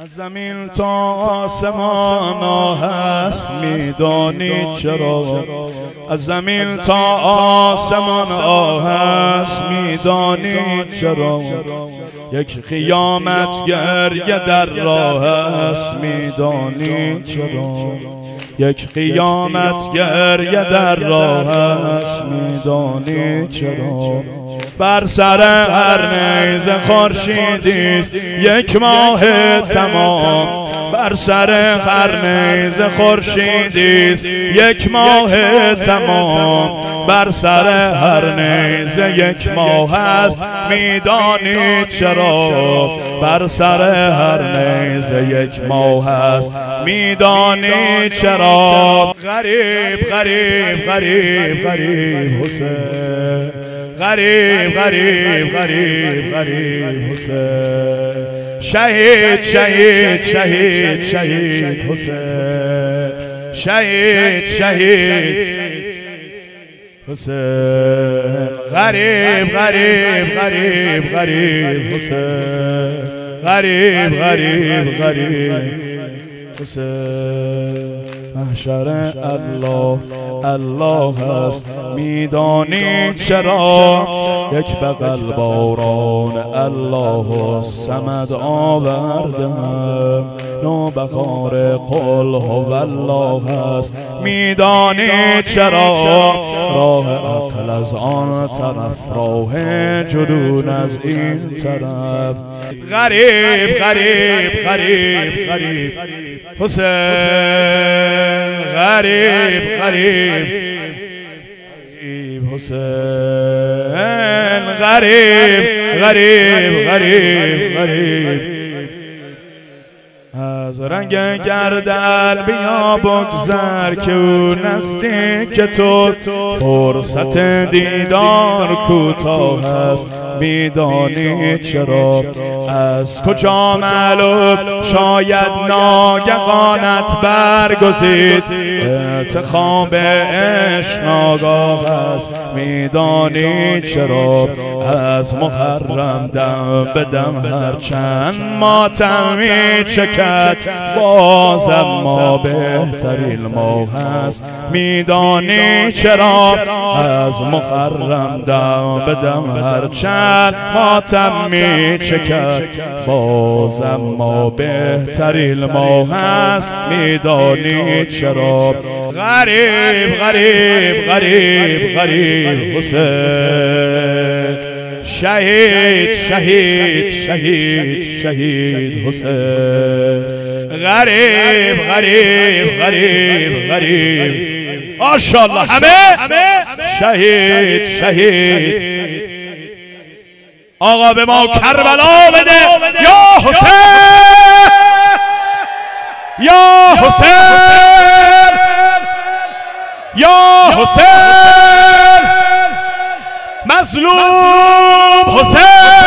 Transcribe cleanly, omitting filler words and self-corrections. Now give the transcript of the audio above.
از زمین تا آسمان هست میدانی چرا؟ از زمین تا آسمان هست میدانی چرا؟ یک قیامت گریه در راه است میدانی چرا؟ یک قیامت گریه در راه است میدانی چرا؟ بر سر هر نیزه خورشیدیست یک ماه تمام، بر سر هر نیزه خورشیدیست یک ماه تمام، بر سر هر نیزه یک ماه است میدانی چرا؟ بر سر هر نیزه یک ماه است میدانی چرا؟ غریب غریب غریب غریب حسین، غریب غریب غریب غریب حسین، شهید شهید شهید شهید حسین، شهید شهید حسین، غریب غریب غریب غریب حسین، غریب غریب غریب حسین. محشر الله الله هست میدانی چرا؟ یک بغل باران الله الصمد آوردم، نوبهار قل هو الله هست میدانی چرا؟ راه عقل از آن طرف، راه جنون از این طرف. غریب غریب غریب غریب حسین، غریب غریب حسین، غریب غریب غریب غریب. از رنگ گردن بیا بگذر که او نزدیک تو، فرصت دیدار کوتاه است میدانی چرا؟ از کجا معلوم شاید ناگهانت برگزید، انتخاب عشق ناگاه است میدانی چرا؟ از محرم دم به دم هرچند ماتم میچکد، بازم ما بهترین ماه هست میدانی چرا؟ از محرم دم به دم هرچند ماتم میچکد، بازم ما بهترین ماه هست میدانی چرا؟ غریب غریب غریب غریب حسین، شهید شهید شهید شهید حسین، غریب غریب غریب غریب. ماشاءالله همه شهید شهید. آقا به ما کربلا بده یا حسین، یا حسین، یا حسین، مظلوم حسین.